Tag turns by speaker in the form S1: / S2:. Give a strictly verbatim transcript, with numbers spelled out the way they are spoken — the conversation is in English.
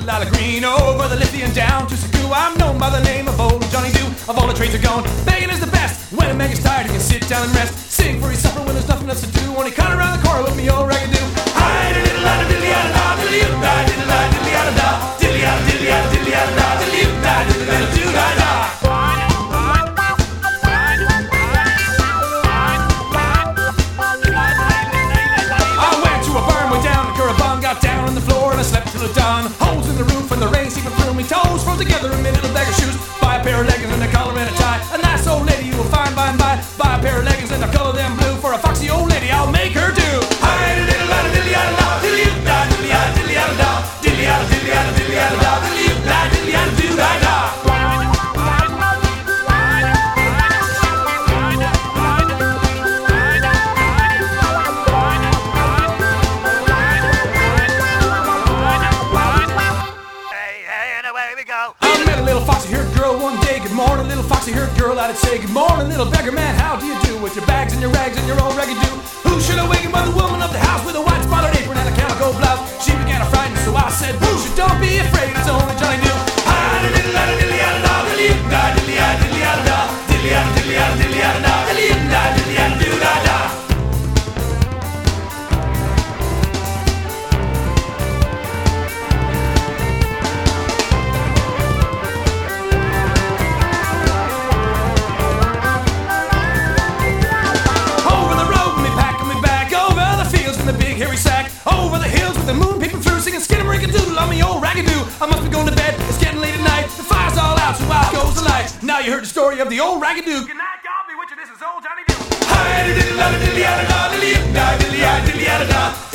S1: Lila Green, over the Lithian down to Sagoo. I'm known by the name of old Johnny Doo. Of all the trades are gone, begging is the best. When a man gets tired, he can sit down and rest. Sing for his supper when there's nothing else to do. When he cut around the corner with me old ragged-doo. Hi, diddle-da, diddle-da, diddle-da, diddle-da, diddle-da, diddle-da, diddle-da, diddle-da, diddle-da, diddle-da, I went to a barn way down in Currabong, got down on the floor and I slept till the dawn. Holes in the roof and the rain seeping through me. Toes froze together in my little beggar shoes. Buy a pair of leggings and a collar and a tie. A nice old lady you will find by and by. Buy a pair of leggings and I'll color them blue. For a foxy old lady I'll make her do. Hi, diddle-da, diddle-da, diddle-da, diddle-da, diddle-da, diddle-da, diddle-da, diddle-da, diddle-da, diddle-da, diddle-da. I met a little foxy-haired girl one day. Good morning, little foxy-haired girl. I'd say, good morning, little beggar man. How do you do? With your bags and your rags and your old ragged-doo. Who should awaken by the woman of the house with a white spotted apron and a calico blouse? She began to frighten me, so I said, boosh, don't be afraid, it's only Johnny Doo. Hi, diddle-da, diddle-da, diddle-da, diddle-da, diddle-da, diddle-da, diddle-da, diddle-da, diddle-da, diddle-da, diddle-da. Over the hills with the moon peeping through, singing skinnamarink-a-doodle on me old ragged-doo. I must be going to bed, it's getting late at night. The fire's all out, so out goes the light. Now you heard the story of the old ragged-doo. Good night, God be with you, this is old Johnny Doo. Hi, diddle-da, diddle-da, diddle-da, diddle-da, diddle-da, diddle-da.